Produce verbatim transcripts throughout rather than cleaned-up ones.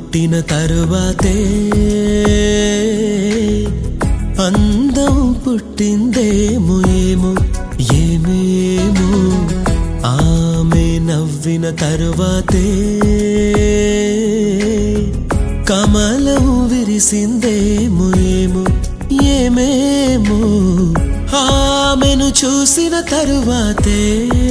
పుట్టిన తరువాతే అందం పుట్టిందేమో ఏమో ఏమేమో ఆమె నవ్విన తరువాతే కమలం విరిసిందేమో ఏమో ఏమేమో ఆమెను చూసిన తరువాతే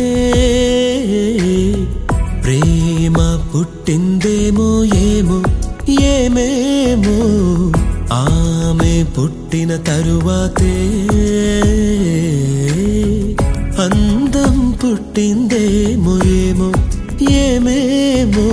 ప్రేమ పుట్టిందేమో ఏమో ఏమేమో ఆమె పుట్టిన తరువాతే అందం పుట్టిందేమో ఏమో ఏమేమో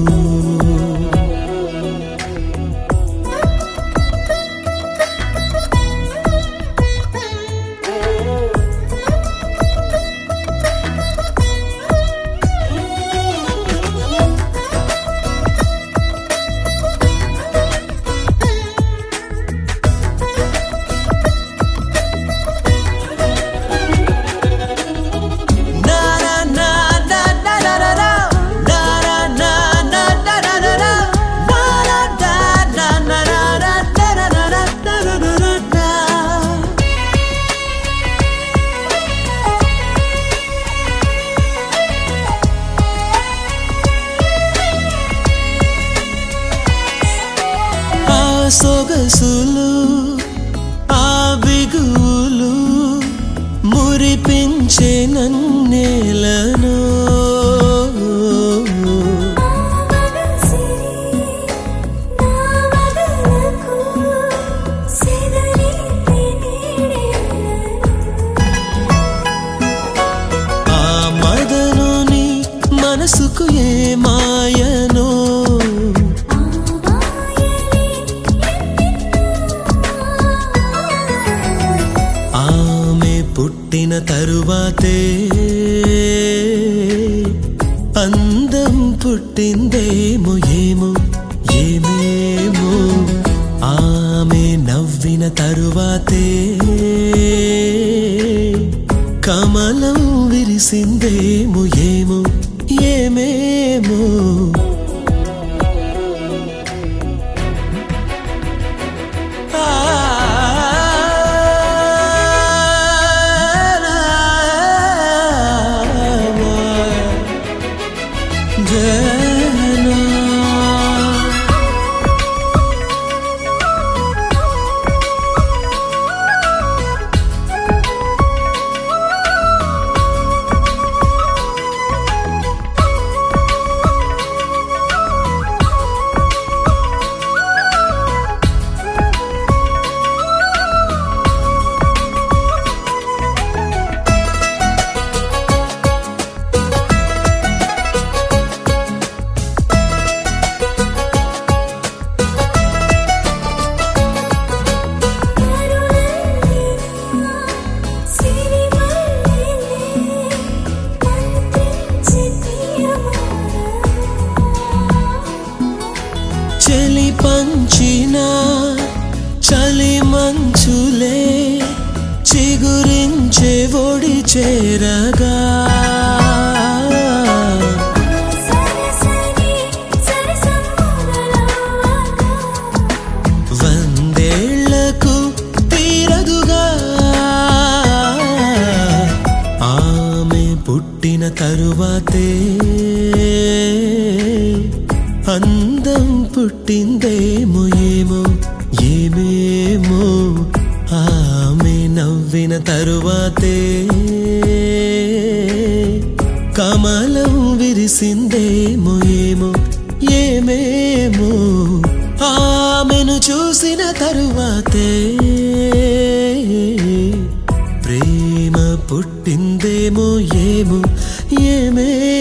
సొగసులు ఆ బిగులు మురిపించే నన్నేలను ఆ మదనుని మనసుకు ఏ మాయనో పుట్టిన తరువాతే అందం పుట్టిందేమో ఏమో ఏమేమో ఆమె నవ్విన తరువాతే కమలం విరిసిందేమో ఏమో ఏమేమో చలి పంచిన చలి మంచులే చిగురించే ఒడి చేరగా వందేళ్లకు తీరదుగా ఆమె పుట్టిన తరువాతే అందం పుట్టిందేమో ఏమో ఏమేమో ఆమె నవ్విన తరువాతే కమలం విరిసిందేమో ఏమో ఏమేమో ఆమెను చూసిన తరువాతే ప్రేమ పుట్టిందేమో ఏమో ఏమే